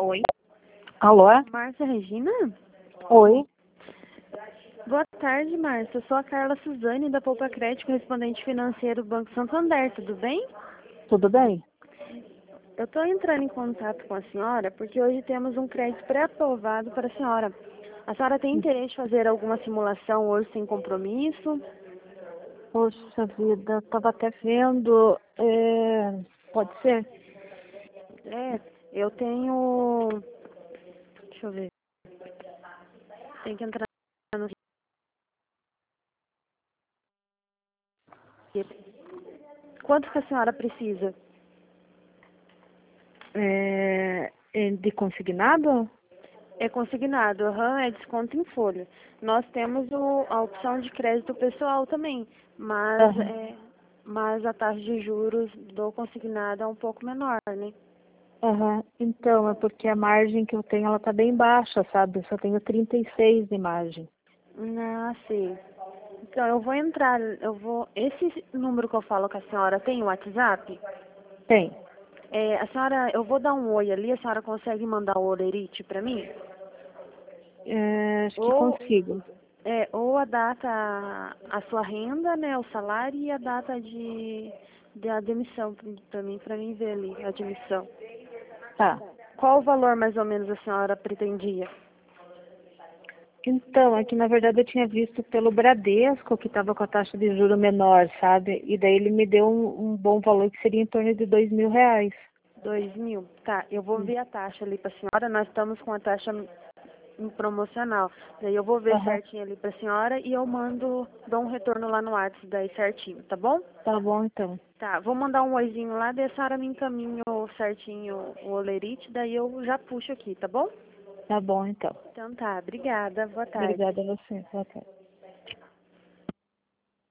Oi. Alô? Márcia Regina? Oi. Boa tarde, Márcia. Eu sou a Carla Suzane, da Poupa Crédito, correspondente financeiro do Banco Santander, tudo bem? Tudo bem? Eu estou entrando em contato com a senhora porque hoje temos um crédito pré-aprovado para a senhora. A senhora tem interesse em fazer alguma simulação hoje sem compromisso? Poxa vida, estava até vendo. Pode ser? Eu tenho... Deixa eu ver. Tem que entrar no... Quanto que a senhora precisa? De consignado? É consignado, é desconto em folha. Nós temos a opção de crédito pessoal também, mas, Aham. mas a taxa de juros do consignado é um pouco menor, né? Aham. Então, é porque a margem que eu tenho, ela tá bem baixa, sabe? Eu só tenho 36 de margem. Ah, sim. Então, esse número que eu falo com a senhora tem o WhatsApp? Tem. A senhora, eu vou dar um oi ali, a senhora consegue mandar o olerite para mim? Acho que Ou, consigo. ou a data, a sua renda, né, o salário e a data de admissão para mim ver ali, a admissão. Tá. Qual o valor mais ou menos a senhora pretendia? Então, é que na verdade eu tinha visto pelo Bradesco que estava com a taxa de juro menor, sabe? E daí ele me deu um bom valor que seria em torno de R$ 2.000. 2.000? Tá, eu vou ver a taxa ali para a senhora. Nós estamos com a taxa em promocional. Daí eu vou ver Aham. certinho ali para a senhora e eu dou um retorno lá no WhatsApp daí certinho, tá bom? Tá bom, então. Tá, vou mandar um oizinho lá, daí a senhora me encaminha certinho o olerite, daí eu já puxo aqui, tá bom? Tá bom, então. Então tá, obrigada, boa tarde. Obrigada a você. Boa tarde.